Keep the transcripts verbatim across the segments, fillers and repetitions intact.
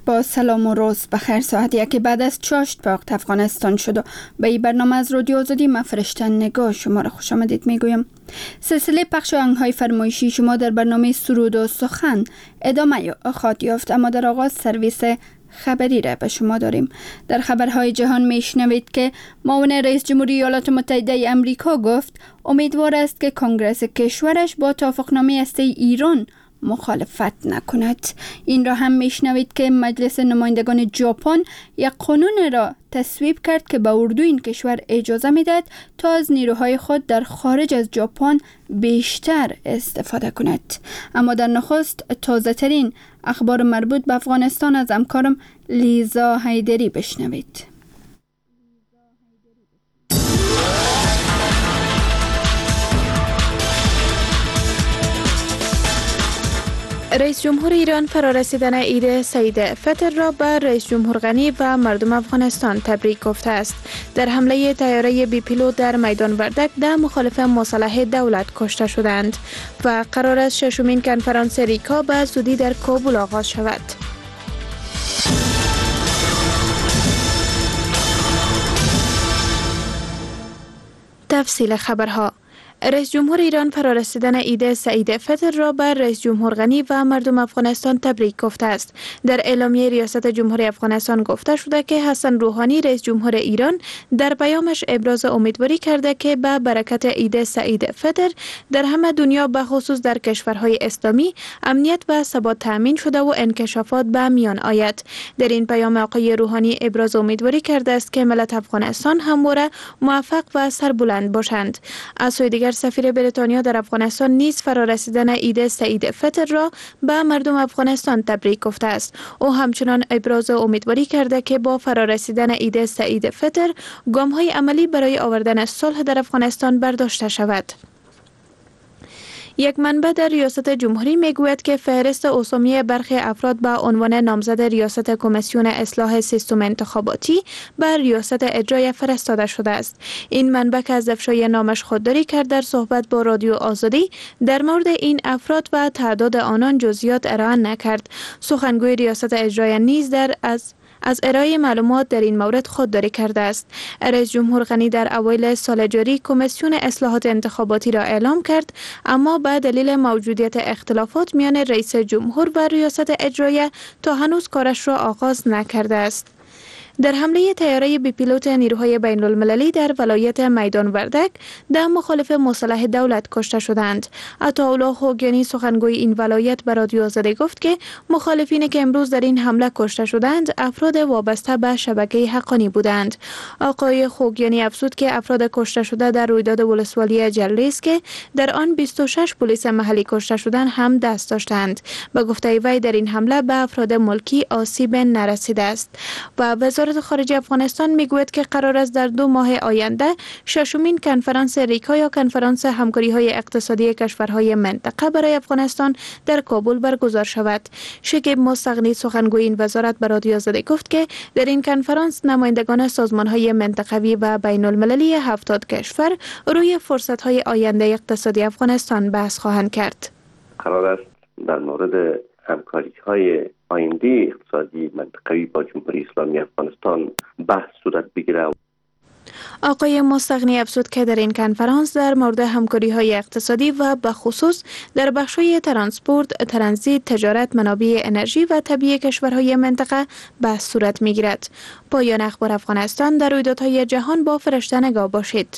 با سلام و روز بخیر. ساعت یکی بعد از چاشت به وقت افغانستان شد و به این برنامه از رادیو آزادی من فرشته نگاه شما را خوش آمدید میگویم. سلسله پخش آهنگ‌های فرمایشی شما در برنامه سرود و سخن ادامه خواهد یافت، اما در آغاز سرویس خبری را به شما داریم. در خبرهای جهان میشنوید که معاون رئیس جمهوری ایالات متحده امریکا گفت امیدوار است که کنگره کشورش با توافقنامه هسته ایران مخالفت نکند. این را هم میشنوید که مجلس نمایندگان ژاپن یک قانون را تصویب کرد که به اردو این کشور اجازه میدهد تا از نیروهای خود در خارج از ژاپن بیشتر استفاده کند. اما در نخست تازه ترین اخبار مربوط به افغانستان از همکارم لیزا حیدری بشنوید. رئیس جمهور ایران فرارسیدن عید سعید فطر را به رئیس جمهور غنی و مردم افغانستان تبریک گفته است. در حمله طیاره بی پیلوت در میدان وردک ده مخالف مسلح دولت کشته شدند و قرار است ششمین کنفرانس ریکا به زودی در کابل آغاز شود. تفصیل خبرها. رئیس جمهور ایران فرارسیدن عید سعید فطر را بر رئیس جمهور غنی و مردم افغانستان تبریک گفته است. در اعلامیه ریاست جمهوری افغانستان گفته شده که حسن روحانی رئیس جمهور ایران در پیامش ابراز امیدواری کرده که به برکت عید سعید فطر در همه دنیا به خصوص در کشورهای اسلامی امنیت و ثبات تامین شده و انکشافات به میان آید. در این پیام آقای روحانی ابراز امیدواری کرده است که ملت افغانستان همواره موفق و سربلند باشند. از سوی دیگر سفیر بریتانیا در افغانستان نیز فرارسیدن عید سعید فطر را به مردم افغانستان تبریک گفته است. او همچنان ابراز امیدواری کرده که با فرارسیدن عید سعید فطر گام‌های عملی برای آوردن صلح در افغانستان برداشته شود. یک منبع در ریاست جمهوری میگوید که فهرست اسامی برخی افراد با عنوان نامزد ریاست کمیسیون اصلاح سیستم انتخاباتی بر ریاست اجرایی فرستاده شده است. این منبع که از افشای نامش خودداری کرد در صحبت با رادیو آزادی در مورد این افراد و تعداد آنان جزئیات ارائه نکرد. سخنگوی ریاست اجرایی نیز در از از ارائه معلومات در این مورد خودداری کرده است. رئیس جمهور غنی در اوایل سال جاری کمیسیون اصلاحات انتخاباتی را اعلام کرد، اما به دلیل موجودیت اختلافات میان رئیس جمهور و ریاست اجرایی تا هنوز کارش را آغاز نکرده است. در حمله طیاره بی پیلوت نیروهای بین المللی در ولایت میدان وردک ده مخالف مسلح دولت کشته شدند. عطاالله خوگیانی سخنگوی این ولایت به رادیو آزادی گفت که مخالفینی که امروز در این حمله کشته شدند افراد وابسته به شبکه حقانی بودند. آقای خوگیانی افزود که افراد کشته شده در رویداد ولسوالی جلریز که در آن بیست و شش پلیس محلی کشته شدند هم دست داشتند. به گفته وی در این حمله به افراد ملکی آسیب نرسیده است. و وزارت خارجه افغانستان میگوید که قرار است در دو ماه آینده ششمین کنفرانس ریکا یا کنفرانس همکاری‌های اقتصادی کشورهای منطقه برای افغانستان در کابل برگزار شود. شکیب مستغنی سخنگوی این وزارت به رادیو آزادی گفت که در این کنفرانس نمایندگان سازمان‌های منطقوی و بین المللی هفتاد کشور روی فرصت‌های آینده اقتصادی افغانستان بحث خواهند کرد. قرار است در مورد همکاری‌های آینده اقتصادی منطقوی با جمهوری اسلامی افغانستان بحث صورت بگیرد. آقای مستغنی افزود که در این کنفرانس در مورد همکاری‌های اقتصادی و به خصوص در بخش‌های ترانسپورت، ترانزیت، تجارت، منابع انرژی و طبیعی کشورهای منطقه بحث صورت می‌گیرد. پایان اخبار افغانستان. در رویدادهای جهان با فرشته نگاه باشید.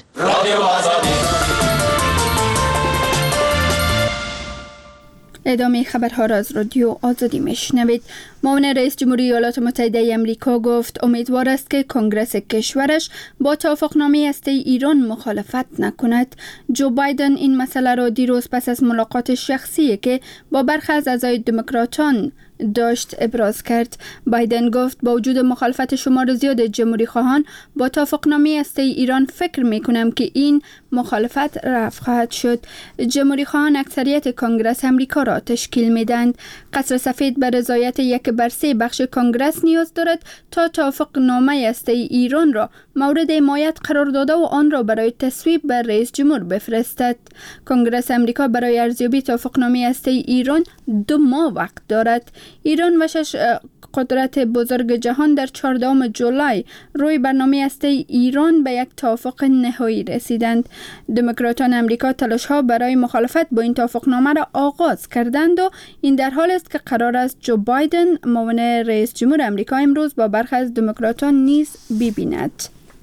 ادامه خبرها را از رادیو آزادی میشنوید. معاون رئیس جمهوری ایالات متحده امریکا گفت امیدوار است که کنگره کشورش با توافقنامه هسته ایران مخالفت نکند. جو بایدن این مسئله را دیروز پس از ملاقات شخصی که با برخی از اعضای دموکراتان داشت ابراز کرد. بایدن گفت با وجود مخالفت شمار زیاد جمهوری خواهان با توافقنامه هسته ایران فکر می کنم که این مخالفت رفع خواهد شد. جمهوری خواهان اکثریت کنگره امریکا را تشکیل می دهند. قصر سفید به رضایت یک بر سه بخش کنگره نیاز دارد تا توافقنامه هسته ایران را مورد حمایت قرار داده و آن را برای تصویب بر رئیس جمهور بفرستد. کنگره امریکا برای ارزیابی توافقنامه هسته ایران دو ماه وقت دارد. ایران و شش قدرت بزرگ جهان در چهاردهم جولای روی برنامه هسته ایران به یک توافق نهایی رسیدند. دموکراتان امریکا تلاش‌ها برای مخالفت با این توافقنامه را آغاز کردند و این در حال است که قرار است جو بایدن معاون رئیس جمهور امریکا امروز با برخی از دموکراتان نیز ببیند.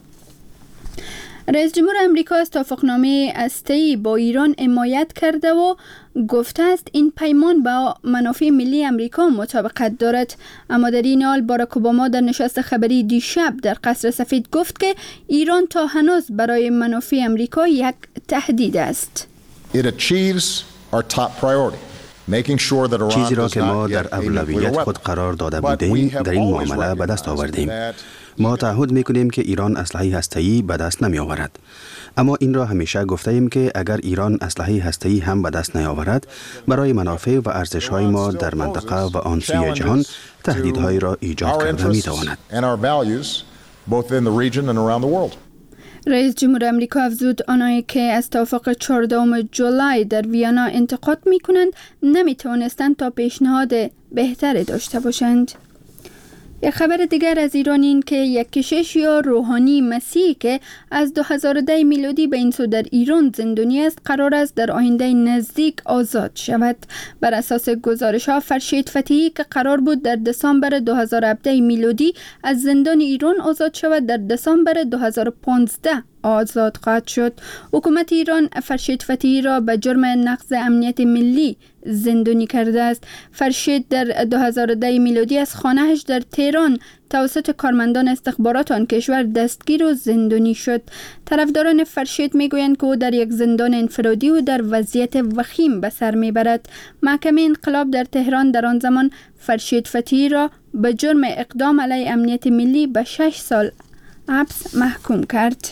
رئیس جمهور امریکا از توافقنامه هسته‌ای با ایران حمایت کرده و گفته است این پیمان با منافع ملی امریکا مطابقت دارد. اما در این حال باراک اوباما در نشست خبری دیشب در قصر سفید گفت که ایران تا هنوز برای منافع امریکا یک تهدید است. It achieves our top priority. چیزی را که ما در اولویت خود قرار داده بودیم در این معامله به دست آوردیم. ما تعهد میکنیم که ایران اسلحه هسته‌ای به دست نمی آورد. اما این را همیشه گفته ایم که اگر ایران اسلحه هسته‌ای هم به دست نیاورد، برای منافع و ارزش‌های ما در منطقه و آن سوی جهان تهدیدهایی را ایجاد کرده می تواند. رئیس جمهور امریکا افزود آنهایی که از توافق چهاردهم جولای در ویانا انتقاد می کنند نمی توانستند تا پیشنهاد بهتری داشته باشند. یک خبر دیگر از ایران این که یک کشیش یا روحانی مسیحی که از دو هزار و ده میلادی به این سو در ایران زندانی است قرار است در آینده نزدیک آزاد شود. بر اساس گزارش ها فرشید فتحی که قرار بود در دسامبر دو هزار و هفده میلادی از زندان ایران آزاد شود در دسامبر دو هزار و پانزده آزاد خواهد شد. حکومت ایران فرشید فتحی را به جرم نقض امنیت ملی زندانی کرده است. فرشید در دو هزار و ده میلادی از خانه‌اش در تهران توسط کارمندان استخبارات آن کشور دستگیر و زندانی شد. طرفداران فرشید میگویند که او در یک زندان انفرادی و در وضعیت وخیم به سر میبرد. محکمه انقلاب در تهران در آن زمان فرشید فتحی را به جرم اقدام علیه امنیت ملی به شش سال حبس محکوم کرد.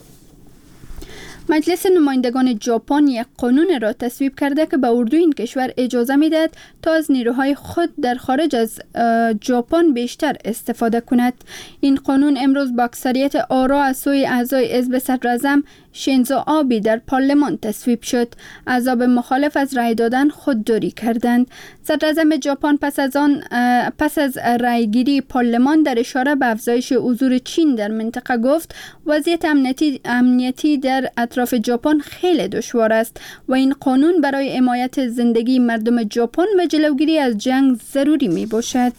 مجلس نمایندگان ژاپن یک قانون را تصویب کرده که به اردوی این کشور اجازه میدهد تا از نیروهای خود در خارج از ژاپن بیشتر استفاده کند. این قانون امروز با اکثریت آرا از سوی اعضای حزب صدراعظم شینزو آبی در پارلمان تصویب شد. احزاب مخالف از رای دادن خودداری کردند. صدراعظم ژاپن پس از آن پس از رایگیری پارلمان در اشاره به افزایش حضور چین در منطقه گفت وضعیت امنیتی امنیتی در اطراف ژاپن خیلی دشوار است و این قانون برای حمایت زندگی مردم ژاپن و جلوگیری از جنگ ضروری می باشد.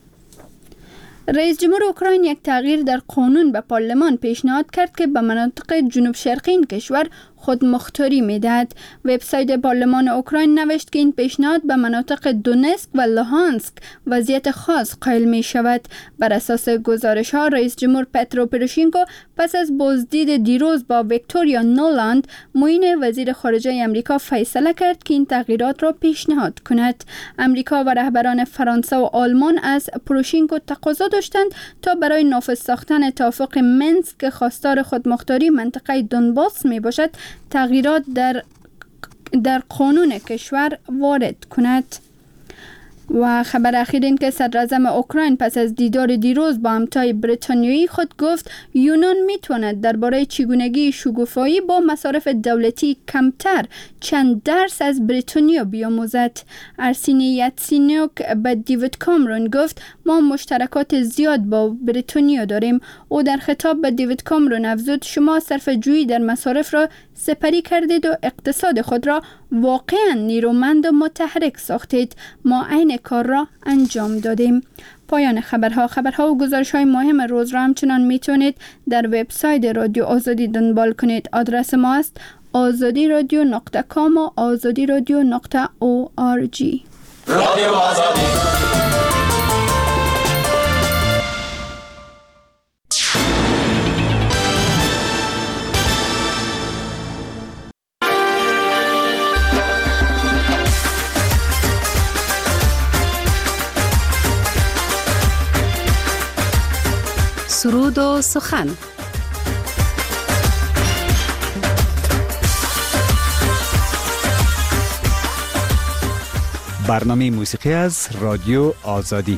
رئیس جمهور اوکراین یک تغییر در قانون به پارلمان پیشنهاد کرد که به مناطق جنوب شرقی این کشور خود مختاری میدهد. وبسایت پارلمان اوکراین نوشت که این پیشنهاد به مناطق دونسک و لوهانسک وضعیت خاص قائل می شود. بر اساس گزارش ها رئیس جمهور پترو پروشینکو پس از بازدید دیروز با ویکتوریا نولاند معین وزیر خارجه امریکا فیصله کرد که این تغییرات را پیشنهاد کند. امریکا و رهبران فرانسه و آلمان از پروشینکو تقاضا داشتند تا برای نافذ ساختن توافق منسک که خواستار خودمختاری منطقه دونباس می باشد تغییرات در در قانون کشور وارد کند. و خبر اخیر این که صدراعظم اوکراین پس از دیدار دیروز با همتای بریتانیایی خود گفت یونان میتواند درباره چگونگی شکوفایی با مصارف دولتی کمتر چند درس از بریتانیا بیاموزد. ارسینی یاتسینیوک به دیوید کامرون گفت ما مشترکات زیاد با بریتانیا داریم. او در خطاب به دیوید کامرون افزود شما صرفه‌جویی در مصارف را سپری کردید و اقتصاد خود را واقعا نیرومند و متحرک ساختید. ما عین کار را انجام دادیم. پایان خبرها خبرها و گزارش‌های مهم روز را همچنان میتونید در وبسایت رادیو آزادی دنبال کنید. آدرس ما است آزادی رادیو نقطه کام و آزادی رادیو نقطه او آر جی. رادیو آزادی. سرود و سخن. برنامه موسیقی از رادیو آزادی.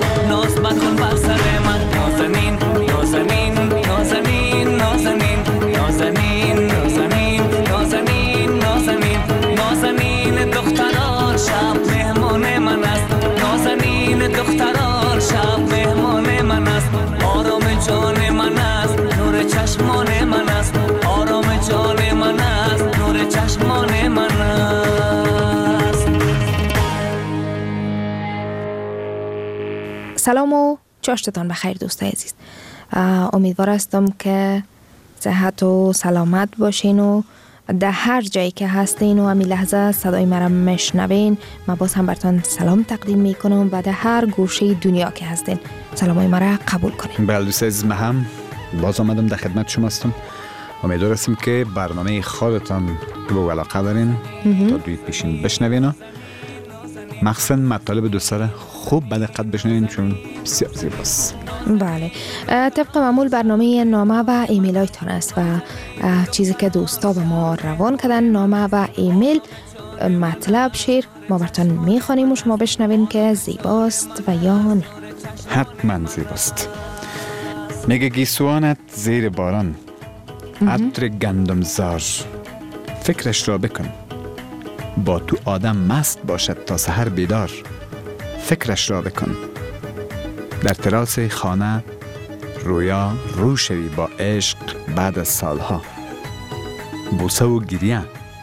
ناز مکن بر سر من نازنین نازنین نازنین نازنین نازنین نازنین نازنین نازنین نازنین دختران شب مهمان من است نازنین دختران شب مهمان من است آرام جان من است نور چشمان من است آرام جان من است نور چشمان من است. سلام و چاشتتان بخیر دوستای عزیز. امیدوار هستم که صحت و سلامت باشین و در هر جایی که هستین و همین لحظه صدای مرا میشنوین. من باز هم براتون سلام تقدیم میکنم و در هر گوشه دنیا که هستین سلامای مرا قبول کنین. بله دوستای عزیز، من هم باز آمدم در خدمت شما هستم. امیدوار هستم که برنامه خودتان رو علاقه دارین تا دوید پیشین بشنوین و مخصوصا مطالب دوستان خوب به دقت بشنوین چون بسیار زیباست. بله، طبق معمول برنامه نامه و ایمیل هایتان است و چیزی که دوستا به ما روان کردن نامه و ایمیل مطلب شعر ما براتون میخوانیم و شما بشنوین که زیباست و یا نه. حتما زیباست. میگه گیسوانت زیر باران عطر گندم زار فکرش را بکن با تو آدم مست باشد تا سحر بیدار فکرش را بکن در تراس خانه رویا رو شوی با عشق بعد از سالها بوسه و گریه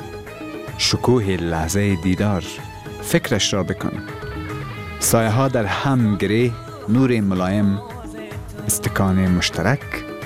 شکوه لحظه دیدار فکرش را بکن سایه ها در هم گره نور ملایم استکان مشترک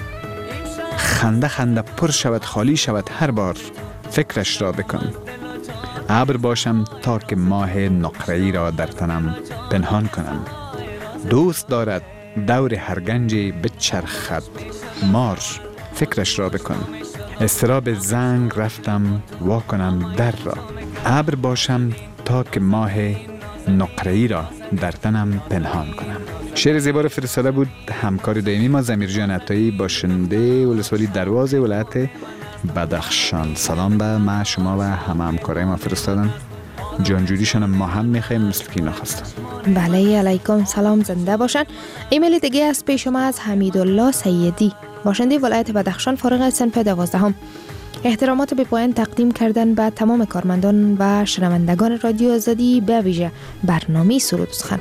خنده خنده پر شود خالی شود هر بار فکرش را بکن ابر باشم تا که ماه نقره‌ای را در تنم پنهان کنم دوست دارد دور هر گنجی بچرخد مار فکرش را بکن استراب زنگ رفتم وا کنم در را ابر باشم تا که ماه نقره‌ای را در تنم پنهان کنم. شعر زیبا رو فرستاده بود همکار دائمی ما ضمیر جان عطایی باشنده ولسوالی درواز ولایت بدخشان. سلام به ما شما و همه همکارای ما فرستادن. جانجوریشان ما هم میخوایم مثل که اینا خواستن. بله علیکم سلام، زنده باشن. ایمیل دیگه از پیش شما از حمیدالله سیدی باشنده ولایت بدخشان فارغ از صنف دوازدهم. احترامات به پایان تقدیم کردن به تمام کارمندان و شنوندگان رادیو آزادی به ویژه برنامه سرود و سخن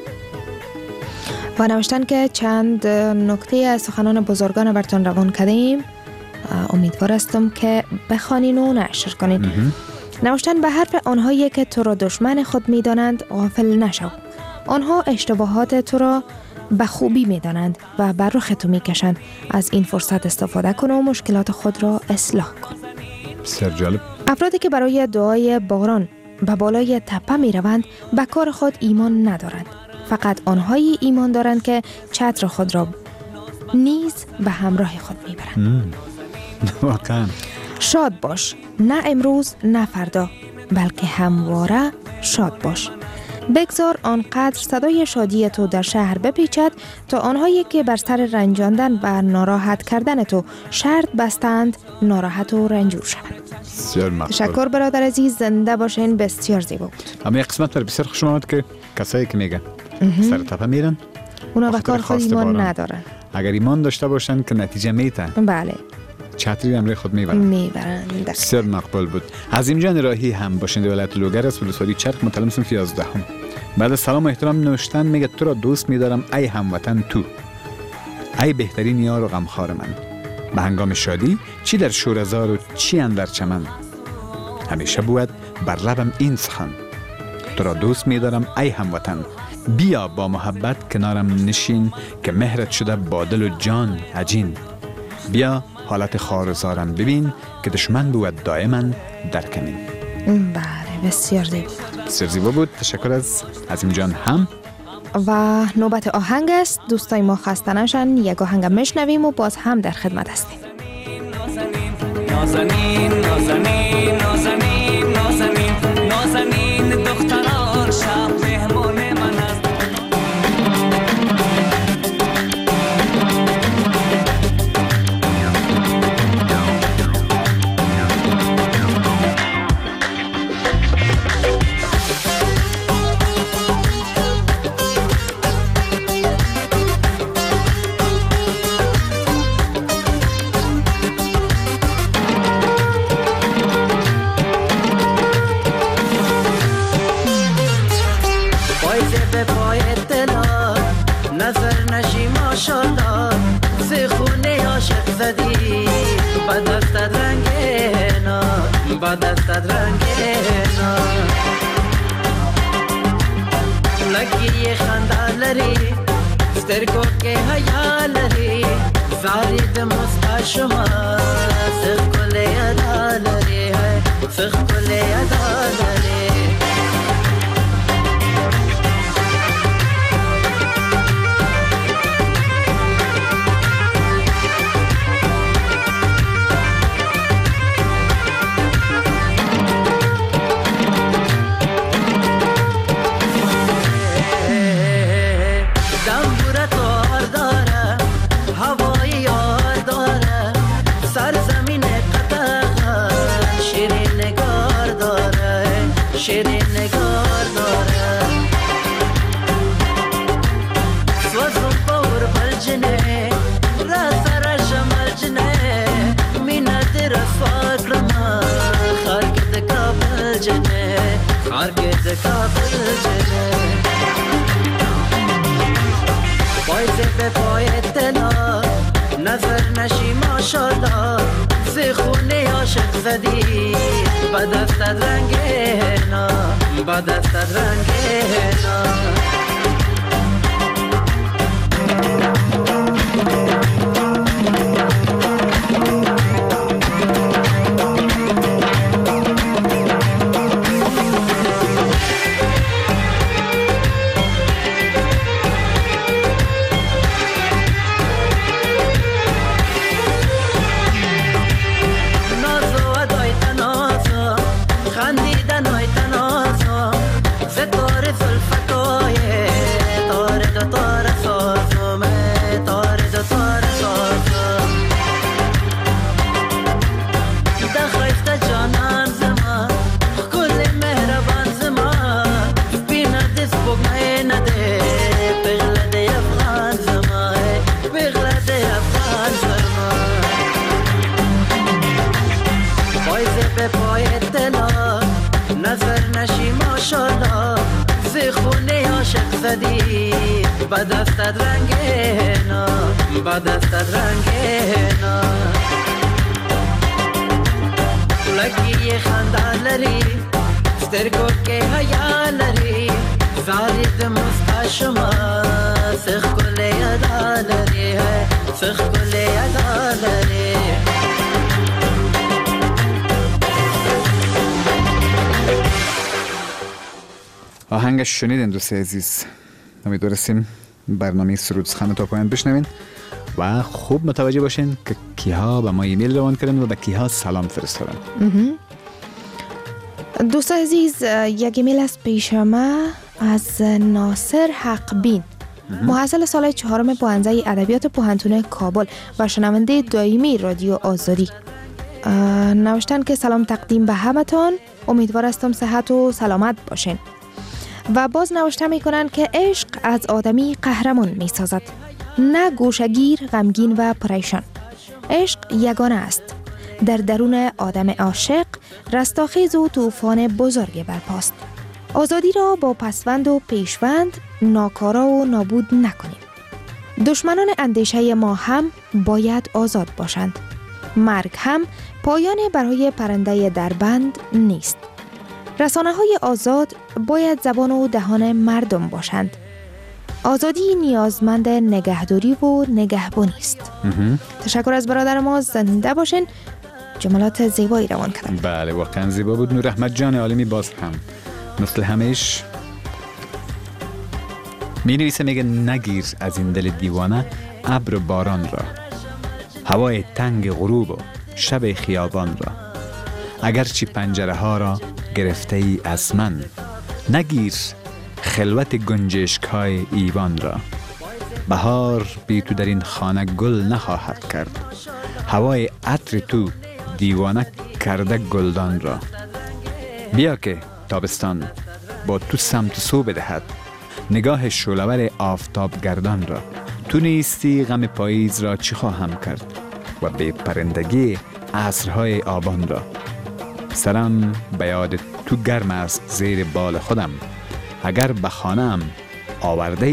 و نوشتن که چند نکته از سخنان بزرگان براتون روان کردیم. امیدوار هستم که بخوانین و نشر کنین. نوشتن به حرف آنهایی که تو را دشمن خود می‌دانند غافل نشو. آنها اشتباهات تو را به خوبی می‌دانند و بر رخ تو می‌کشند. از این فرصت استفاده کن و مشکلات خود را اصلاح کن. بسیار جالب. افرادی که برای دعای باران به بالای تپه می‌روند به کار خود ایمان ندارند. فقط آنهایی ایمان دارند که چتر خود را نیز به همراه خود می‌برند. واقعا شاد باش، نه امروز نه فردا، بلکه همواره شاد باش. بگذار آنقدر صدای شادی تو در شهر بپیچد تا آنهایی که بر سر رنجاندن و ناراحت کردن تو شرط بستند ناراحت و رنجور شوند. بسیار مقبول. تشکر برادر عزیز، زنده باشین. بسیار زیبا بود. اما یک قسمت پر بسیار خوشم آمد که کسایی که میگن سر تپه میرن اونا به کار خود ایمان ندارن. اگر ایمان داشته باشن که نتیجه میتن. بله. چتری همراه خود میبرن. میبرن. بسیار مقبول بود. عظیم جان راهی هم باشنده ولایت لوگر است، ولسوالی چرخ، متعلم صنف یازدهم. بعد از سلام و احترام نوشتن میگه تو را دوست میدارم ای هموطن تو، ای بهترین یار و غمخوار من. به هنگام شادی چی در شوره‌زار و چی اندر چمن، همیشه بود بر لبم این سخن، تو را دوست میدارم ای هموطن. بیا با محبت کنارم نشین که مهرت شده با دل و جان عجین. بیا حالت خارزارم ببین که دشمن بود دائما در کمین. بله بسیار زیبا بود. بسیار زیبا بود. تشکر از عظیم جان هم. و نوبت آهنگ است. دوستای ما خسته نشن، یک آهنگ میشنویم و باز هم در خدمت هستیم. نازنین نازنین نازنین نازنین نازنین دختران شب مهمان من است. نظر نشی ماشالله ز خونه عاشق زدی با دستت رنگینا با دستت رنگینا لگی خنده لری سترگو که حیا لری زارید مستا شما سخ کل ادا لری سخ کل ادا لری شیرین نگار داره سوزم باور بلجنه راسر شمال جنه مینت رفاق رما خارگ دکابل جنه خارگ دکابل جنه پایزه به پای تلا نظر نشی ماشالله ز خونه عاشق زدی با دستت رنگینا با دستت رنگینا با دستت رنگینا با دستت رنگینا لگی خنده لری سترگو که حیا لری زارید مستا شما سخ کل ادا لری سخ کل ادا لری آهنگش شنیدین دوست عزیز. امیدوارستیم برنامه سرود سخن تا پایان بشنوین و خوب متوجه باشین که کیها به ما ایمیل روان کردن و به کیها سلام فرستادن. دوست عزیز یک ایمیل از پیش ما از ناصر حقبین محصل سال چهارم پوهنده ادبیات پوهنتون کابل و شنونده دائمی رادیو آزادی نوشتن که سلام تقدیم به همتان، امیدوار هستم صحت و سلامت باشین. و باز نوشته می کنند که عشق از آدمی قهرمان می سازد، نه گوشگیر، غمگین و پریشان. عشق یگانه است. در درون آدم عاشق رستاخیز و طوفان بزرگ برپاست. آزادی را با پسوند و پیشوند ناکارا و نابود نکنیم. دشمنان اندیشه ما هم باید آزاد باشند. مرگ هم پایان برای پرنده دربند نیست. رسانه های آزاد باید زبان و دهان مردم باشند. آزادی نیازمند نگهداری و نگهبانی است. تشکر از برادر ما، زنده باشین. جملات زیبایی روان کردن. بله واقعا زیبا بود. نور احمد جان عالمی باز هم مثل همیش می نویسه، میگه نگیر از این دل دیوانه ابر باران را، هوای تنگ غروب و شب خیابان را، اگرچه پنجره ها را گرفته ای از من، نگیر خلوت گنجشک های ایوان را. بهار بی تو در این خانه گل نخواهد کرد، هوای عطر تو دیوانه کرده گلدان را. بیا که تابستان با تو سمت سو بدهد نگاه شعله‌ور آفتاب گردان را. تو نیستی غم پاییز را چی خواهم کرد و به پرندگی عصرهای آبان را. سرم به یاد تو گرم است زیر بال خودم، اگر به خانه‌ام آورده ای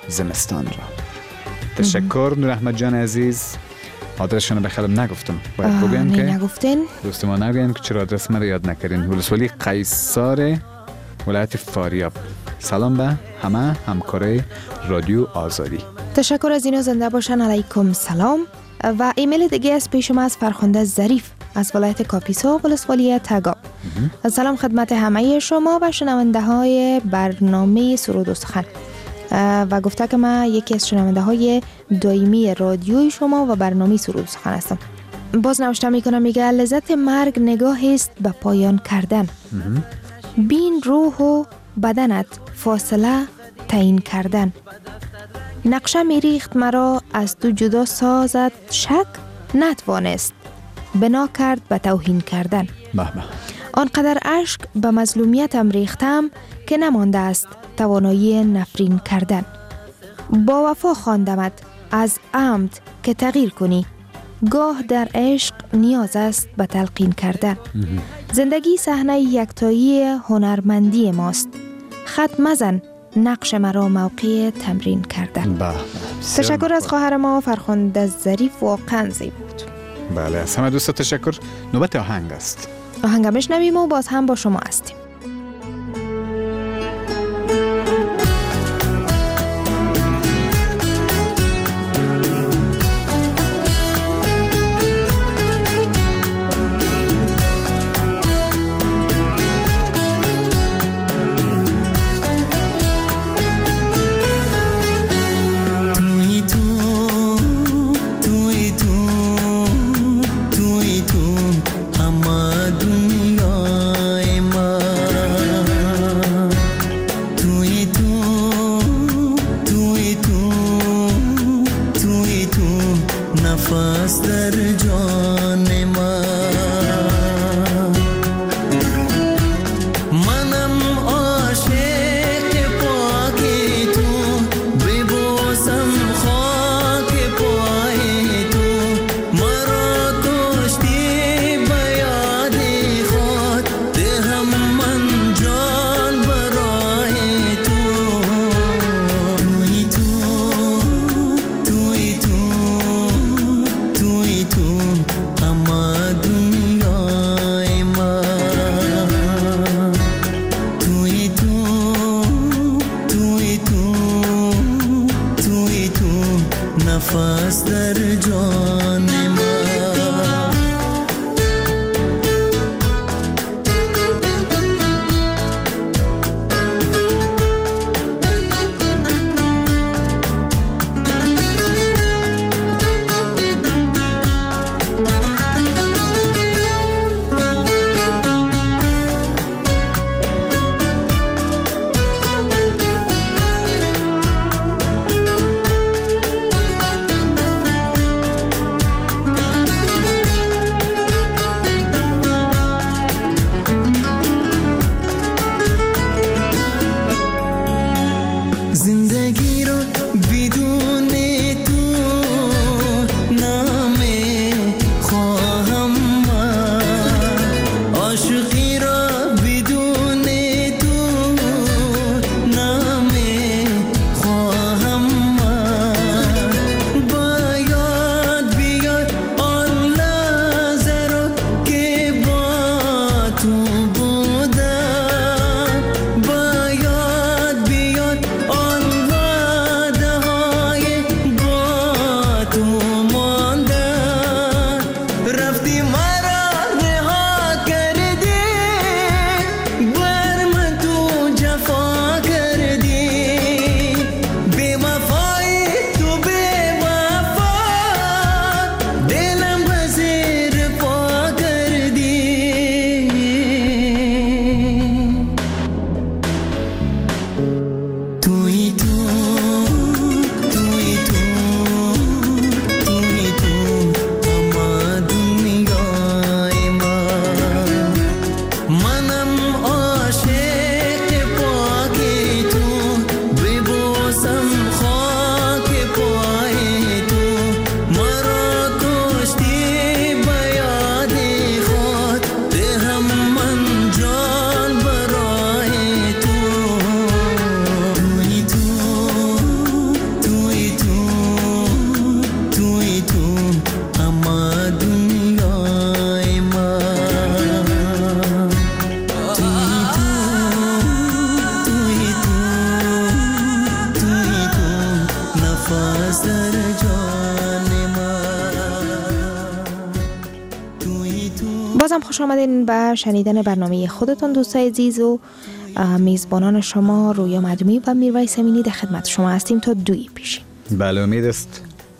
زمستان را. تشکر نور احمد جان عزیز. آدرسشون رو بخیرم نگفتم، باید بگویم که نگفتین دوست ما نگویم که چرا آدرس من رو یاد نکردین. ولسوالی قیصار ولایت فاریاب. سلام به همه همکارای رادیو آزادی. تشکر از اینا، زنده باشن. علیکم سلام. و ایمیل دیگه از پیش ما از فرخنده ظریف از ولایت کاپیسا ولسوالی تگاب. سلام خدمت همه شما و شنونده های برنامه سرود و سخن. و گفته که من یکی از شنونده های دائمی رادیوی شما و برنامه سرود و سخن هستم. باز نوشته میکنم، میگه لذت مرگ نگاهی است به پایان کردن. بین روح و بدنت فاصله تعیین کردن. نقشه میریخت مرا از تو جدا سازد شک نتوانست بنا کرد به توهین کردن. بابا. آنقدر اشک به مظلومیتم ریختم که نمانده است توانایی نفرین کردن. با وفا خواندمت از عمد که تغییر کنی. گاه در عشق نیاز است به تلقین کردن. زندگی صحنه یکتایی هنرمندی ماست. خط مزن نقش مرا موقع تمرین کردن. با. تشکر از خواهر ما فرخنده ظریف، واقعا زیبا بود. بله، از همه دوستا تشکر. نوبت آهنگ است. آهنگ بشنویم و باز هم با شما هستیم. کوثر جان من تویی تو. بازم خوش آمدین به شنیدن برنامه خودتون دوستای عزیز و میزبانان شما رویا مدمی و میرویس امینی در خدمت شما هستیم تا دوی پیشی. بله امید است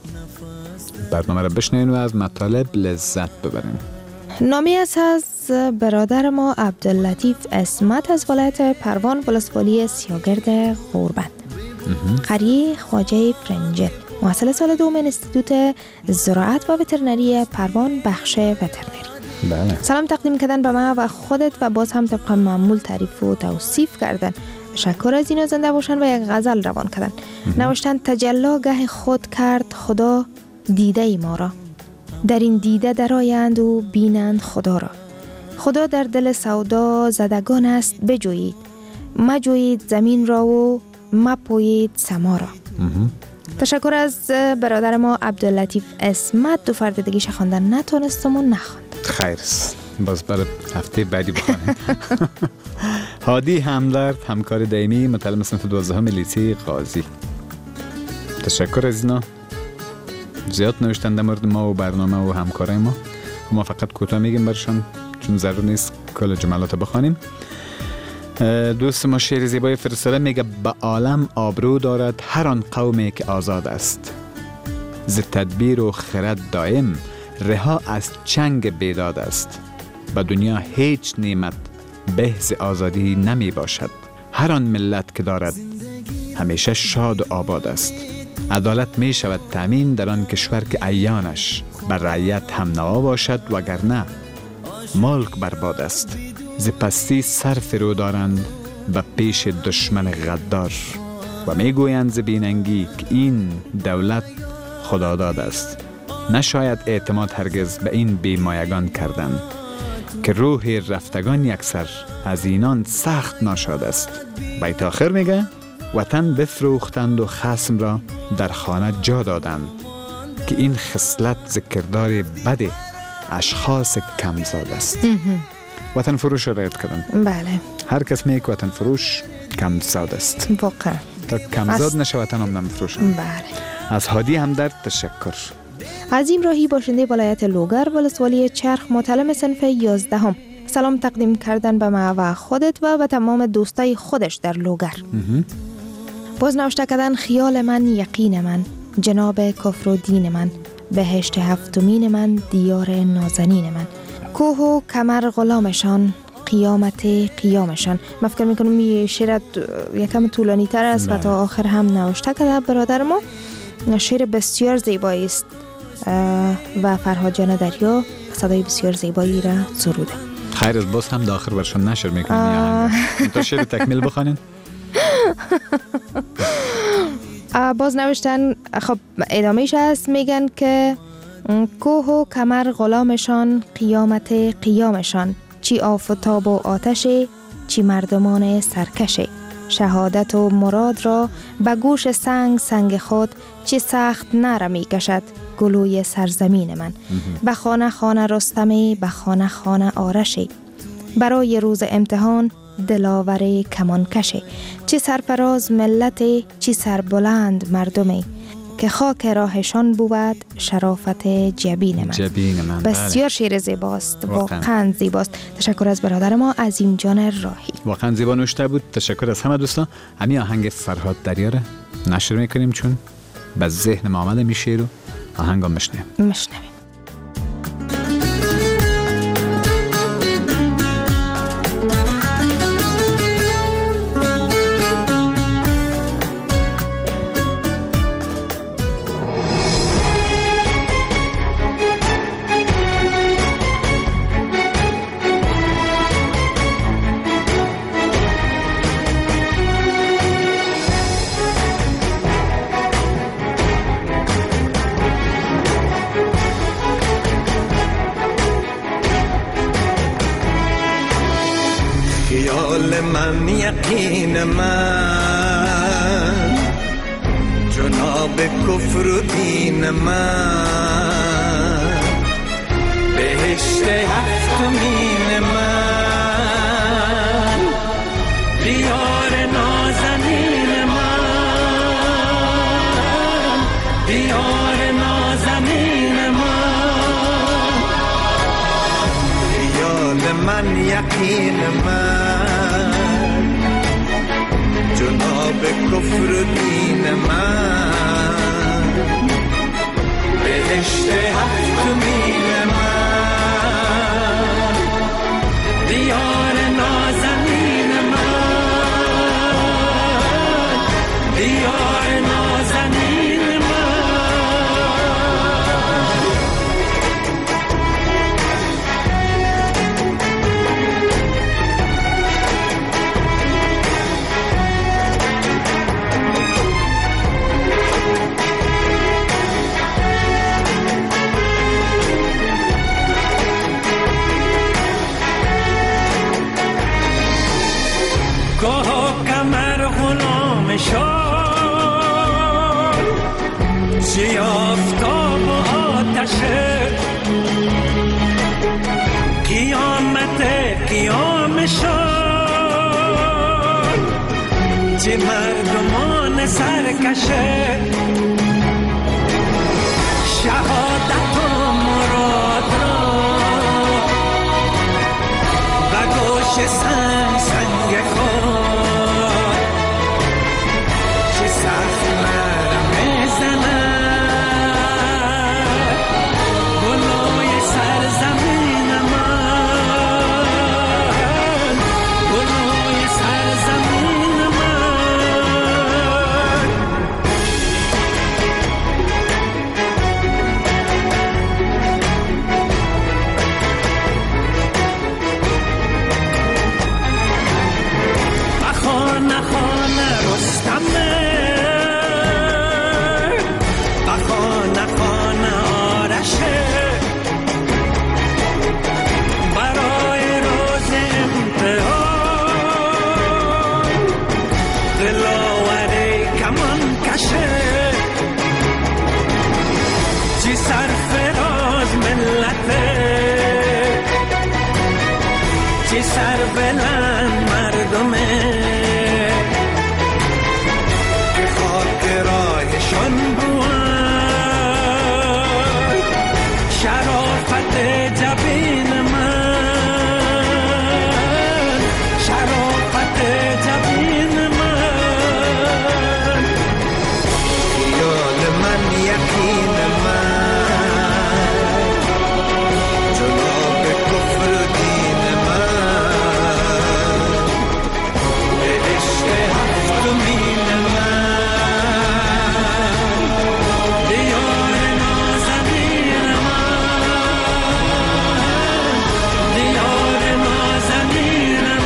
برنامه را بشنوین و از مطالب لذت ببرین. نامی است از برادر ما عبداللطیف اسمت از ولایت پروان ولسوالی سیاگرد غوربند، قریه خواجه فرنجل، محصل سال دوم انستیتوت زراعت و وترنری پروان بخش وترنری. بله. سلام تقدیم کردن به ما و خودت و باز هم طبق معمول تعریف و توصیف کردن. تشکر از اینا زنده باشن و یک غزل روان کردن. نوشتن تجلا گه خود کرد خدا دیده ای ما را، در این دیده درآیند و بینند خدا را. خدا در دل سودا زدگان است بجویید، مجویید زمین را و مپویید سما را. تشکر از برادر ما عبداللطیف اسمت. دو فرد دیگه خواندن نتونستم و نخواند. خیر باز برای هفته بعدی بخوانیم. هادی همدرد همکار دائمی متعلم صنف دوازدهم لیسه قاضی. تشکر از اینا. زیاد نوشتن در مورد ما و برنامه و همکارای ما. ما فقط کوتاه میگیم برشان چون ضرور نیست کل جملات بخوانیم. دوست ما شعر زیبای فرستاده میگه به عالم آبرو دارد هر آن قومی که آزاد است، ز تدبیر و خرد دائم رها از چنگ بیداد است. به دنیا هیچ نعمت به ز آزادی نمی باشد، هر آن ملت که دارد همیشه شاد و آباد است. عدالت می شود تامین در آن کشور که عیانش بر رعیت هم نوا باشد، وگرنه ملک برباد است. ز پستی سر فرو دارند به پیش دشمن غدار و می گویند ز بیننگی که این دولت خداداد است. نشاید اعتماد هرگز به این بیمایگان کردن که روح رفتگان یکسر از اینان سخت ناشاد است. بیت آخر میگه وطن بفروختند و خصم را در خانه جا دادند که این خصلت ذکردار بد اشخاص کمزاد است. وطن فروش را رعایت کردن. بله. هر کس میگه وطن فروش کمزاد است. واقعا. تا کمزاد نشه وطن هم نمیفروشن. بله. از هادی همدرد تشکر. عظیم راهی باشنده ولایت لوگر ولسوالی چرخ متعلم صنف یازدهم. سلام تقدیم کردن به ما و خودت و به تمام دوستای خودش در لوگر. باز نوشته کردن خیال من یقین من، جناب کفر و دین من، بهشت هفتمین من، دیار نازنین من، کوه و کمر غلامشان، قیامت قیامشان. من فکر میکنم یه شعر یکم طولانی تر است و تا آخر هم نوشته کرده برادر ما. شعر بسیار زیبایی است و فرهاد جان دریا صدای بسیار زیبایی را سروده. خیر از باز هم داخل برشان نشر میکنیم. تا شعر تکمیل بخوانین. باز نوشتن خب ادامهش هست، میگن که کوه و کمر غلامشان، قیامت قیامشان، چی آفتاب و آتشه، چی مردمان سرکشه، شهادت و مراد را به گوش سنگ سنگ خود، چی سخت نرمی کشد گلوی سرزمین من. به خانه خانه رستمی، به خانه خانه آرشی، برای روز امتحان دلاور کمان کشه، چی سرفراز ملت، چی سربلند مردمی، که خاک راهشان بود شرافت جبین من. جبین من. بسیار شعر زیباست، واقعا زیباست. تشکر از برادر ما عظیم جان راهی. واقعا زیبا نوشته بود. تشکر از همه دوستان. همین آهنگ فرهاد دریا را نشر میکنیم چون به ذهن ما آمده می شعر و آهنگا میشنویم. میشنویم. من یقین من، جناب کفر و دین من، بهشت هفتمین من، دیار نازنین من، دیار نازنین من، خیال من یقین من، جناب کفر و دین من، بهشت هفتمین من، دیار نازنین من، دیار نازنین من. گاه کمر غلام شد، چی آفتاب و آتشه، قیامت قیام شد، چی مردمان سرکشه، شهادت و مراد را و گوش سنگ سنگ خود، چه سخت مرم زند گلوی سرزمین من، گلوی سرزمین من. خانه خانه رستمه، و خانه خانه آرشه، برای روز امتحان دلاوره کمان کشه، چی سرفراز ملته، چی سربلند مردمه، که خاک راهشان بود شرافت جبین من، شرافت جبین من، خیال من یقین من، جناب کفر و دین من، بهشت هفتمین من، دیار نازنین من، دیار نازنین من.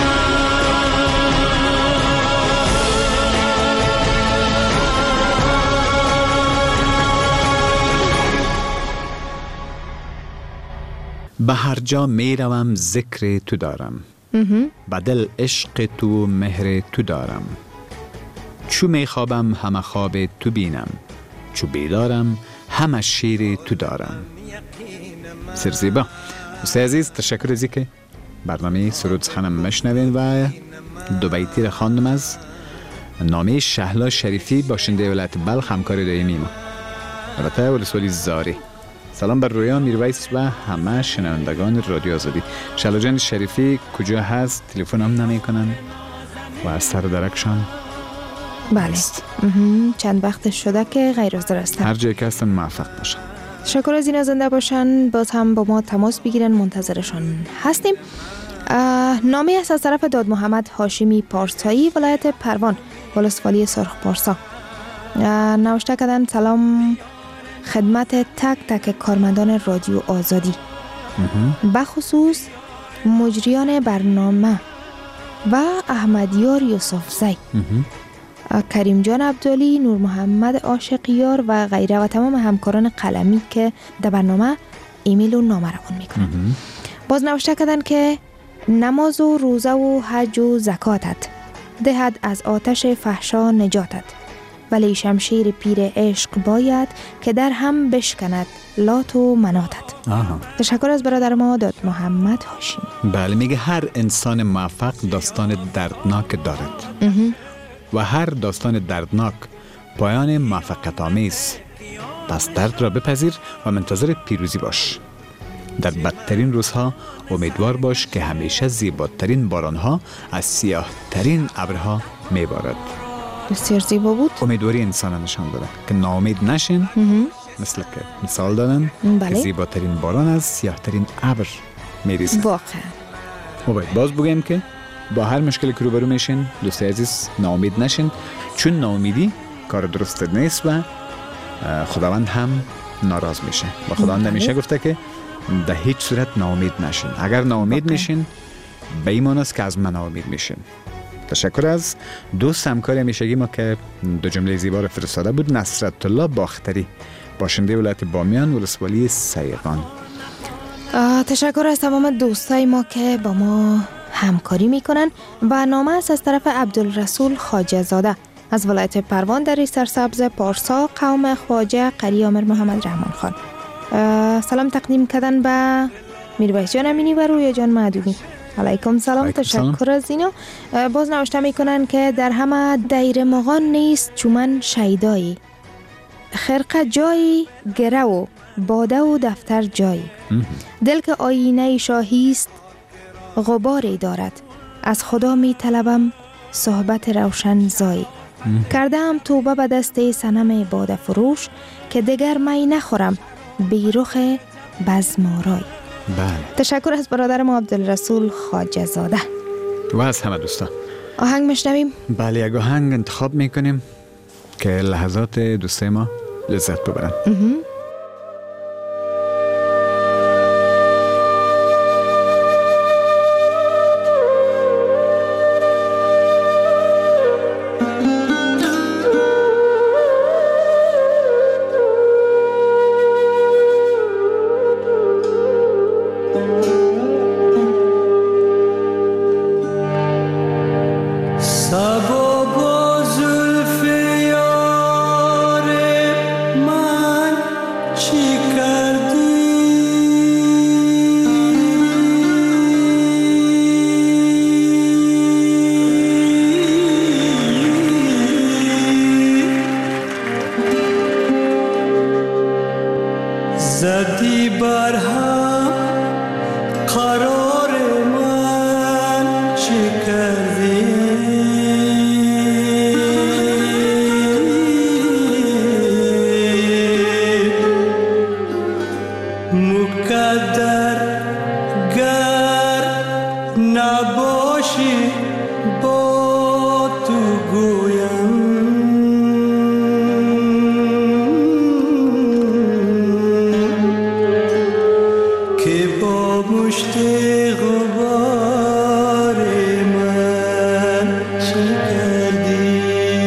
به هر جا می روم ذکر تو دارم، به دل عشق تو مهر تو دارم، چو می خوابم همه خواب تو بینم، چو بیدارم همه شیر تو دارم. سرزیبا دوستای عزیز، تشکر از که برنامه سرود سخنم مشنوین و دو بیتی را خواندم از نامه شهلا شریفی باشنده ولایت بلخ، همکار دائمی ما، البته ولسوالی زاری. سلام بر رویا میرویس و همه شنوندگان رادیو آزادی. شهلا جان شریفی کجا هست؟ تلفن هم نمی کنن و از سر درکشان بله چند وقت شده که غیر حاضر هستن. هر جایی که هستن موفق باشن. شکر از اینا زنده باشن، باز هم با ما تماس بگیرن، منتظرشان هستیم. نامه است از طرف داد محمد هاشمی پارسایی، ولایت پروان، ولسوالی سرخ پارسا. نوشته کردن سلام خدمت تک تک کارمندان رادیو آزادی، بخصوص مجریان برنامه و احمدیار یوسفزی، کریم جان عبدالی، نور محمد عاشقیار و غیره و تمام همکاران قلمی که در برنامه ایمیل و نامه روان میکنن. باز نوشته کردن که نماز و روزه و حج و زکاتت دهد از آتش فحشا نجاتت، ولی شمشیر پیر عشق باید که در هم بشکند لات و مناتت. آها. تشکر از برادر ما داد محمد هاشمی. بله، میگه هر انسان موفق داستان دردناک دارد و هر داستان دردناک پایان موفقیت آمیز پس درد را بپذیر و منتظر پیروزی باش. در بدترین روزها امیدوار باش که همیشه زیباترین بارانها از سیاهترین ابرها میبارد. بسیار زیبا بود. امیدواری انسان نشان داده که ناامید نشین. مثل که مثال دادن بله. که زیباترین باران از سیاهترین ابر میریزد. واقعا. و باید باز بگیم که با هر مشکلی که روبرو میشین دوستی عزیز ناامید نشین، چون ناامیدی کار درست نیست و خداوند هم ناراض میشه و خداوند همیشه گفته که در هیچ صورت ناامید نشین. اگر ناامید میشین به ایمان است که از من ناامید میشین. تشکر از دوست همکار همیشگی ما که دو جمله زیبا رو فرستاده بود، نصرت الله باختری، باشنده ولایت بامیان ولسوالی سیغان. تشکر از تمام دوستای ما که با ما همکاری میکنن. برنامه است از طرف عبدالرسول خواجه زاده از ولایت پروان در سرسبز پارسا، قوم خواجه قری عامر محمد رحمان خان. سلام تقدیم کردن به میربایش جان امینی و رویا جان معدومی. علیکم سلام. تشکر از اینا. باز نوشته میکنن که در همه دیر مغان نیست چومن شیدایی، خرقه جایی گره و باده و دفتر جایی، دل که آینه شاهیست غباری دارد، از خدا می طلبم صحبت روشن زایی، کردم توبه به دست صنم باده فروش، که دگر می نخورم بیرخ بزمارای. بله. تشکر از برادر ما عبدالرسول خواجه زاده و از همه دوستان. آهنگ مشنویم. بله، یک آهنگ انتخاب میکنیم که لحظات دوستای ما لذت ببرن. زدی بر هم قرار من چه کردی، مقدر گر نباشی با تو گویم، که با مشت غبار من چه کردی.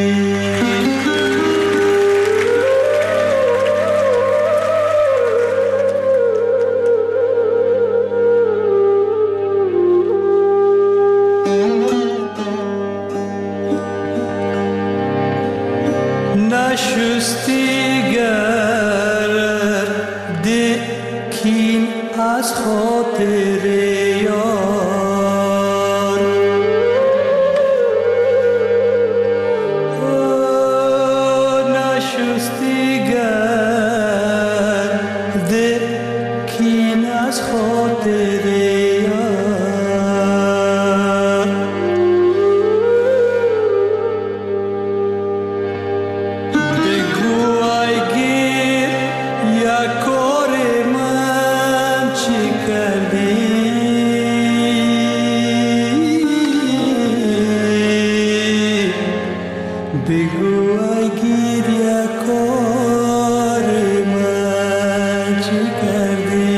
نشستی گرد کین از خاطر یار، نشستی گرد کین از خاطر یار، بگو ای گیر یک کار من چی کردی، بگو ای گیر یک کار من چی کردی.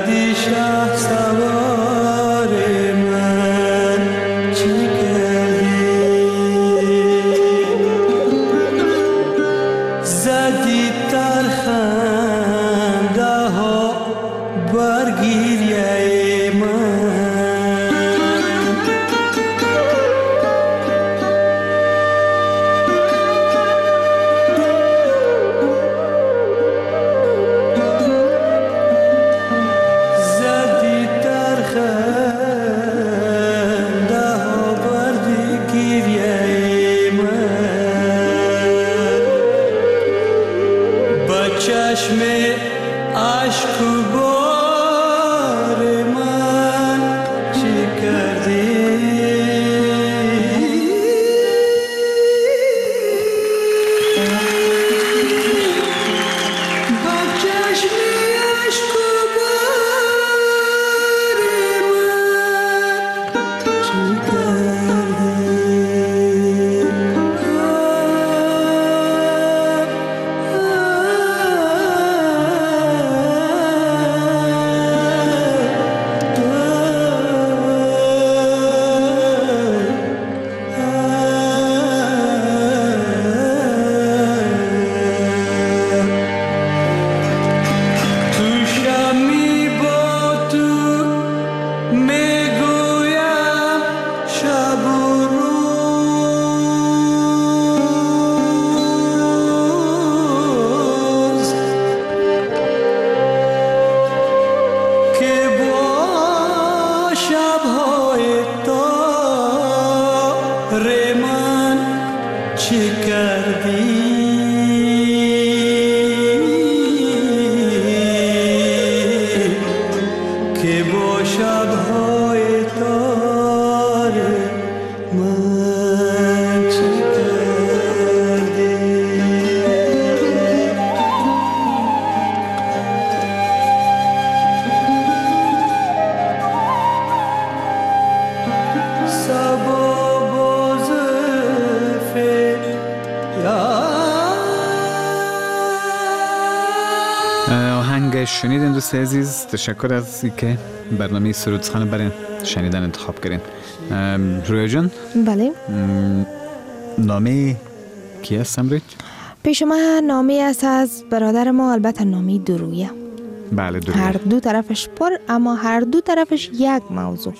زدی شه سوار من چی کردی زدی ترخنده ها برگیریه من چشم عشق و بار من چی کردی با چشم عشق و بار من چی آهنگ شنیدین دوست عزیز. تشکر از اینکه برنامه سرود سخن برای شنیدن انتخاب کردین. رویا جان، بله، نامه کی است امروز؟ پیش ما نامه است از برادر ما، البته نامه درویه. بله درویه. هر دو طرفش پر، اما هر دو طرفش یک موضوع.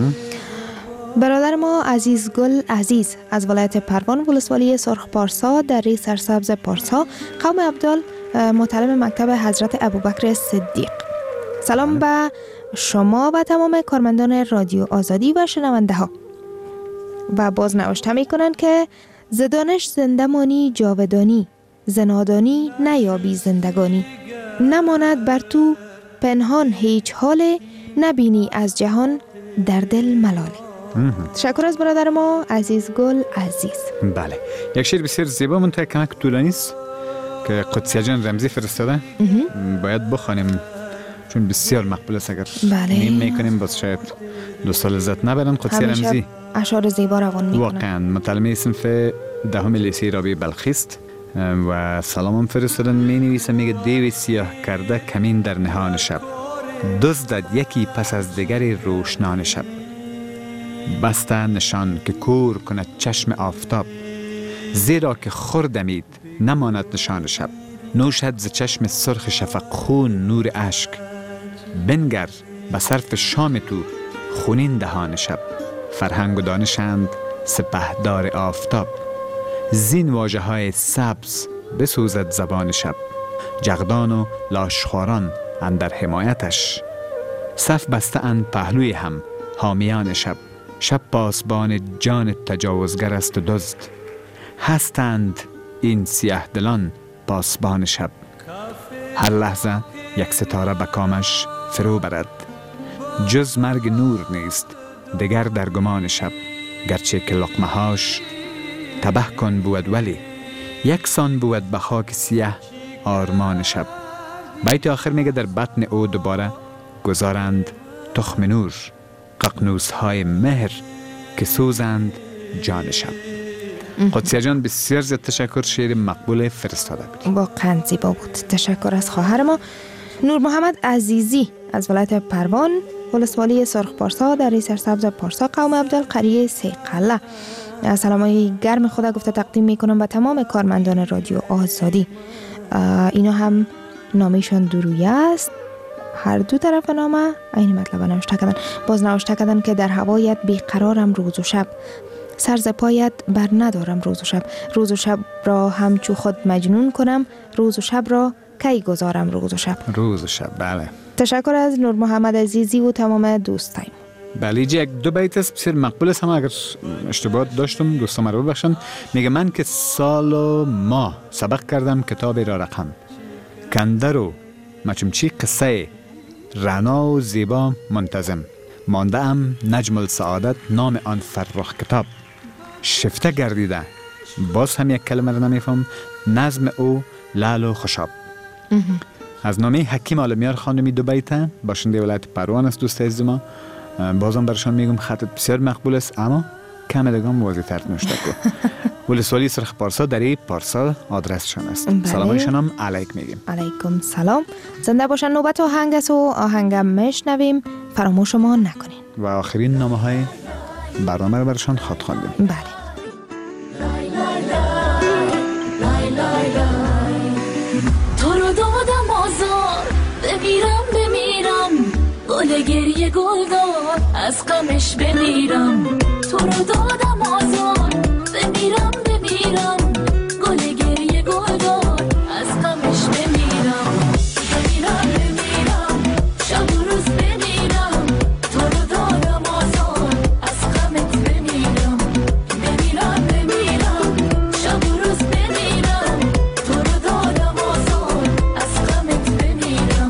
برادر ما عزیز گل عزیز از ولایت پروان ولسوالی سرخ پارسا در ری سرسبز پارسا قوم عبدال، متعلم مکتب حضرت ابوبکر صدیق. سلام به شما و تمام کارمندان رادیو آزادی و شنونده ها. و باز نوشته می کنند که زدانش زندمانی جاودانی، زنادانی نیابی زندگانی، نماند بر تو پنهان هیچ حال، نبینی از جهان در دل ملالی. تشکر از برادر ما عزیز گل عزیز. بله، یک شعر بسیار زیبا منتها کمک طولانی است که قدسیه جان رمزی فرستاده، باید بخوانیم چون بسیار مقبول است. اگر نیم میکنیم باز شاید دوستان لذت نبرن. قدسیه رمزی اشعار زیبا روان میکنه. واقعا متعلم صنف دهم لیسه رابعه بلخی است و سلام فرستادن. می نویسه، میگه دیو سیاه کرده کمین در نهان شب، دزدد یکی پس از دیگری روشنان شب، بسته نشان که کور کند چشم آفتاب، زیرا که خوردمید نماند نشان شب، نوشد ز چشم سرخ شفق خون نور اشک، بنگر به صرف شام تو خونین دهان شب، فرهنگ و دانشند سپهدار آفتاب، زین واژه های سبز بسوزد زبان شب، جغدان و لاشخواران اندر حمایتش، صف بسته اند پهلوی هم حامیان شب، شب پاسبان جان تجاوزگر است و دزد، هستند این سیاه دلان پاسبان شب، هر لحظه یک ستاره به کامش فرو برد، جز مرگ نور نیست دگر در گمان شب، گرچه که لقمه هاش تبه کن بود ولی یکسان بود به خاک سیاه آرمان شب. بیت آخر میگه در بطن او دوباره گذارند تخم نور، ققنوس های مهر که سوزند جان شب. قدسیه جان بسیار زیاد تشکر، شعر مقبول فرستاده بود. واقعا زیبا بود. تشکر از خواهر ما. نور محمد عزیزی از ولایت پروان، ولسوالی سرخ پارسا در سرسبز پارسا، قوم عبدالقریه سیقله، سلامای گرم خدا گفته تقدیم میکنم به تمام کارمندان رادیو آزادی. اینا هم نامیشان درویه است. هر دو طرف نامه این مطلب نوشته کردن. باز نوشته کردن که در هوایت بیقرارم روز و شب، سر ز پایت بر ندارم روز و شب، روز و شب را همچو خود مجنون کنم، روز و شب را کی گذارم روز و شب. روز و شب، بله. تشکر از نور محمد عزیزی و تمام دوستان. بله جی، یک دو بیت است بسیار مقبول است، اما اگر اشتباه داشتم دوستان رو ببخشن. میگه من که سال و ماه سبق کردم کتاب را رقم، کندر و مچمچی قصه رنا و زیبا منتظم، مانده ام نجم السعادت نام آن فرخ کتاب، شفته گردیده باز هم یک کلمه را نمیفهم، نظم او لعل و خوشاب. از نامه حکیم عالمیار خانمی دو بیته، باشنده ولایت پروان است دوست عزیز ما. بازم برشان میگم خطت بسیار مقبول است، اما کم دگم واضح تر نوشته کو. ولسوالی سرخ پارسا در پارسا آدرسشان است. سلامایشان هم علیک میگیم. علیکم سلام. زنده باشن. نوبت آهنگ است و آهنگم میشنویم، فراموش ما نکنین. و آخرین نامه های برنامه رو برشان خواد خواندیم. بله. تو رو دادم آزار، بمیرم بمیرم، گل گریه گل دار از غمش بمیرم. تو رو دادم آزار، بمیرم بمیرم، گل گریه گل دار از غمش بمیرم. بمیرم بمیرم، شب و روز بمیرم، تو رو دادم آزار از غمت بمیرم. بمیرم بمیرم، شب و روز بمیرم، تو رو دادم آزار از غمت بمیرم.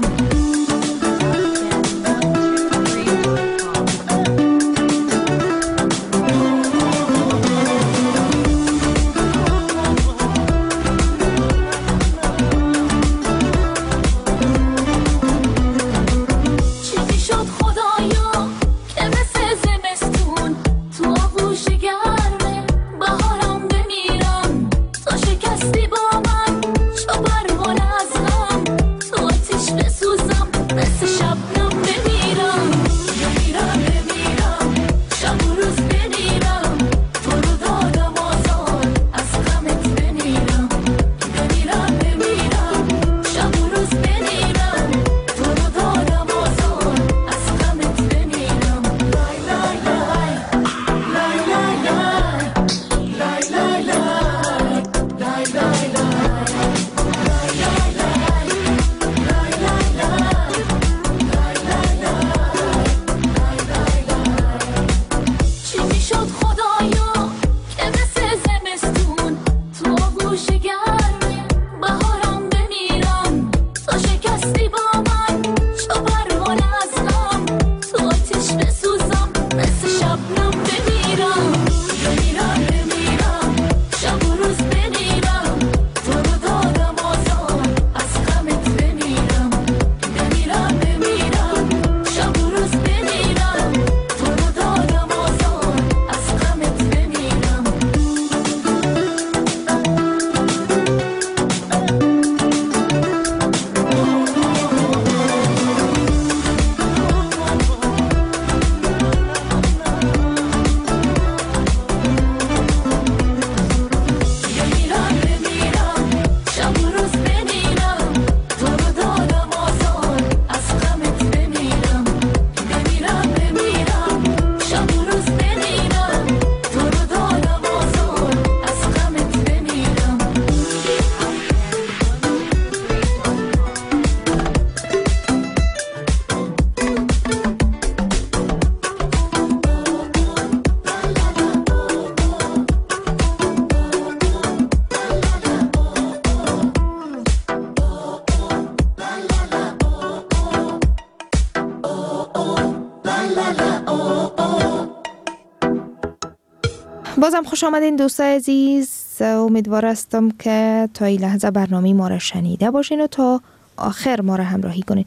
بازم خوش آمدین دوستای عزیز. امیدوار هستم که تا این لحظه برنامه ما را شنیده باشین و تا آخر ما را همراهی کنین.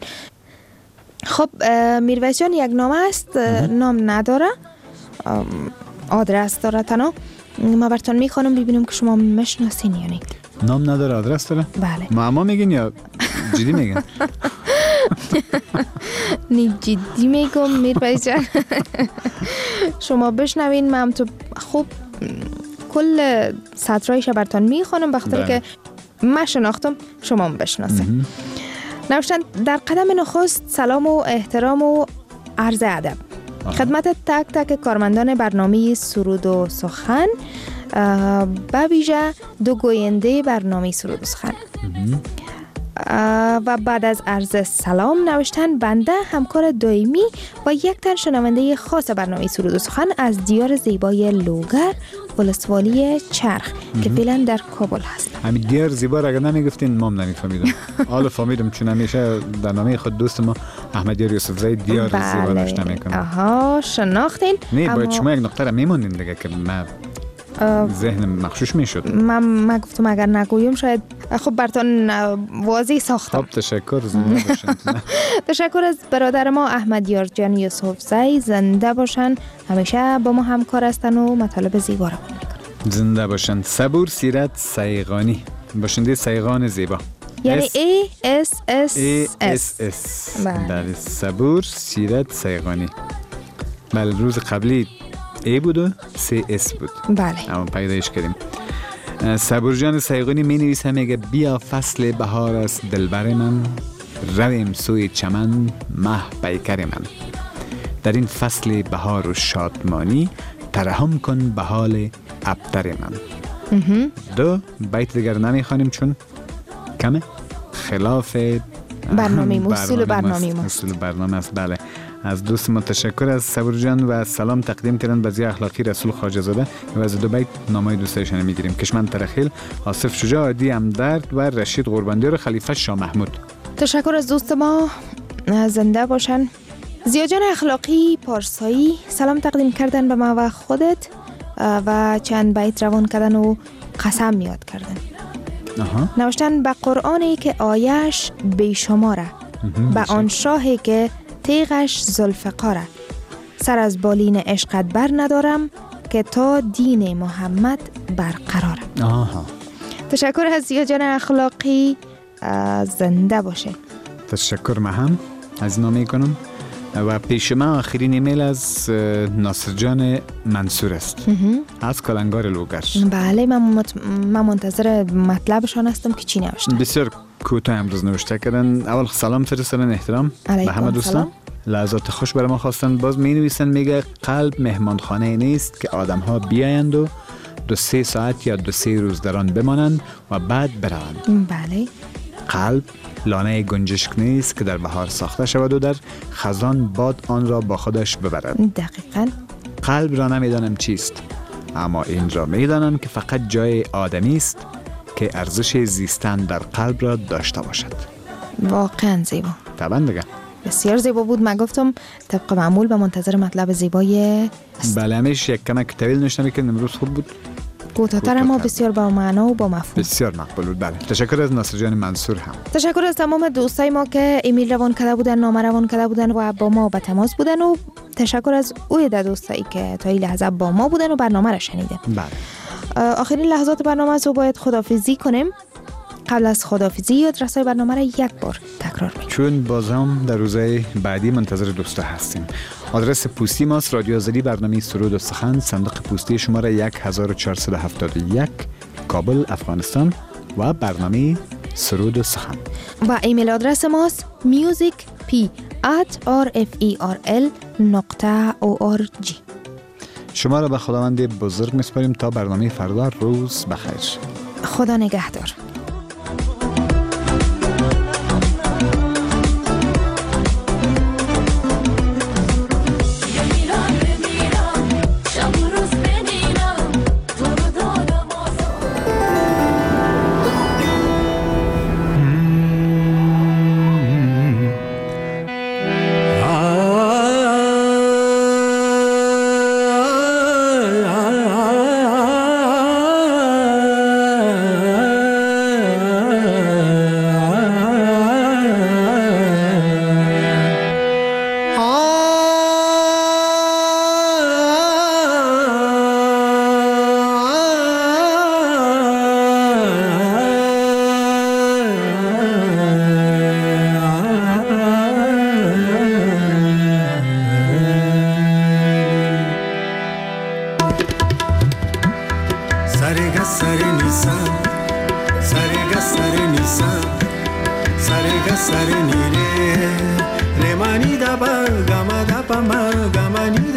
خب میرویس جان یک نامه است، نام نداره، آدرس داره تنها. ما براتون میخوانم ببینیم که شما میشناسین یا نه. نام نداره آدرس داره؟ بله. معما میگین یا جدی میگین؟ نی جدی میگم میرپای جان. شما بشنوین، من تو خوب کل سطرایش براتون میخونم بخاطر که من شناختم شما بشناسه. نوشتن در قدم نخست سلام و احترام و عرض ادب خدمت تک تک کارمندان برنامه سرود و سخن، به ویژه دو گوینده برنامه سرود و سخن. و بعد از عرض سلام نوشتن بنده همکار دائمی و یک تن شنونده خاص برنامه سرود و سخن از دیار زیبای لوگر ولسوالی چرخ که فعلا در کابل هست. همین دیار زیبا را اگر نمیگفتین ما هم نمیفهمیدم. حالا فهمیدم چون همیشه در نامه خود دوست ما احمد یوسف زاید دیار بله. زیبا نوشته میکنه. آها شناختین؟ نه باید شما یک نقطه را میمونین دیگه که ما ذهن مخشوش میشد. من من گفتم اگر نگویم شاید خب براتون واضح ساختم. خب تشکر زنده باشن. تشکر از برادر ما احمد یارجان یوسف زاید، زنده باشن، همیشه با ما همکار هستن و مطالب زیبا را میکنن. زنده باشن. صبور سیرت سیغانی، باشنده سیغان زیبا. یعنی ای اس اس اس اس. بله صبور سیرت سیغانی. بله روز قبلی ای بود و سی اس بود. بله اما پیدایش کردیم. صبور جان سیغانی می نویسه میگه بیا فصل بهار است دلبر من، رویم سوی چمن مه پیکر من. در این فصل بهار و شادمانی ترحم کن به حال ابتر من. دو بیت دیگر نمیخوانیم چون کمه خلاف برنامه موصول برنامه موصول برنامه است. بله از دوست ما تشکر از صبور جان و سلام تقدیم کردن به ضیاء اخلاقی رسول خواجه زاده و از دو بیت نامه دوستایشان میگیریم. کشمن ترخیل، آصف شجاع، عادی امدرد و رشید قرباندیار خلیفه شاه محمود. تشکر از دوست ما، زنده باشن. ضیاء جان اخلاقی پارسایی سلام تقدیم کردن به ما و خودت و چند بیت روان کردن و قسم یاد کردن. آها. نوشتن به قرآنی که آیش بیشماره، به آن شاهی که تیغش ذوالفقاره، سر از بالین عشقت بر ندارم که تا دین محمد برقراره. آها. تشکر از ضیاء جان اخلاقی، زنده باشه. تشکر من هم از نامه کنم و پیش ما آخرین ایمیل از ناصر جان منصور است از کلنگار لوگر. بله من, مت... من منتظر مطلبشان هستم که چی نوشتن. بسیار کوتاه امروز نوشته کردن. اول سلام فرستادن، احترام به همه دوستان، لحظات خوش برای ما خواستن. باز می نویسن میگه قلب مهمانخانه نیست که آدم ها بیایند و دو سه ساعت یا دو سه روز در آن بمانند و بعد بروند. بله. قلب لانه گنجشک نیست که در بهار ساخته شود و در خزان باد آن را با خودش ببرد. دقیقاً. قلب را نمیدانم چیست، اما این را میدانم که فقط جای آدمی است که ارزش زیستن در قلب را داشته باشد. واقعاً زیبا. طبعا دیگه بسیار زیبا بود. من گفتم طبق معمول به منتظر مطلب زیبای. بله همیشه یک کمک طویل نوشته میکنم، امروز خوب بود. کوتاه‌تر اما بسیار با معنا و با مفهوم. بسیار مقبول بود. بله تشکر از ناصر جان منصور هم. تشکر از تمام دوستای ما که ایمیل روان کرده بودن، نامه روان کرده بودن و با ما به تماس بودن و تشکر از اوی ده دوستایی که تا این لحظه با ما بودن و برنامه را شنیدن. بله. آخرین لحظات برنامه است و باید خداحافظی کنیم. قبل از خداحافظی آدرس‌های برنامه را یک بار تکرار می‌کنم چون باز هم در روزهای بعدی منتظر دوستا هستیم. آدرس پستی ماست رادیو آزادی برنامه سرود و سخن، صندوق پستی شماره یک هزار و چهارصد و هفتاد و یک، کابل افغانستان و برنامه سرود و سخن. و ایمیل آدرس ماست musicp at rferl نقطه org. شما را به خداوند بزرگ میسپاریم تا برنامه فردا. روز بخیر. خدا نگهدار.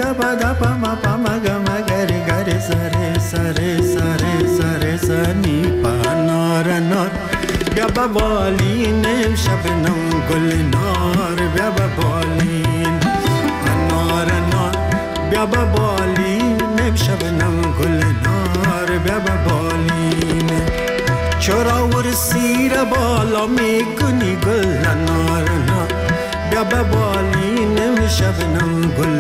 pa da pa ma pa ma ga ma ga re ga re sa re sa re sa re sa re sa ni pa nar nar bia ba balin shabnam gul nar bia ba balin nar nar bia ba balin shabnam gul nar bia ba balin chora ursi ra bala me kuni gul nar nar bia ba balin shabnam gul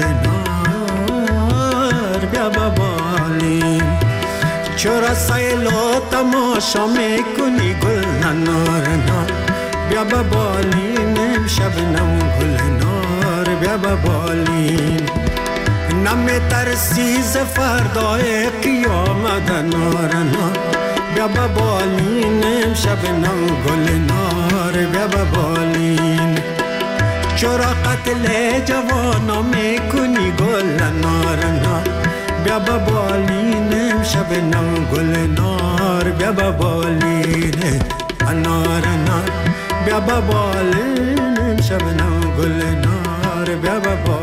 nar bia ba balin chora sailo tamasha me kuni gul nar nar bia ba balin shabnam gul nar bia ba balin name tarsi zafardae qiyamat nar nar bia ba balin shabnam gul nar bia ba balin chora qatle jawana me kuni gul nar nar bia ba balin shabnam gul nar bia ba balin nar nar bia ba balin shabnam gul nar bia ba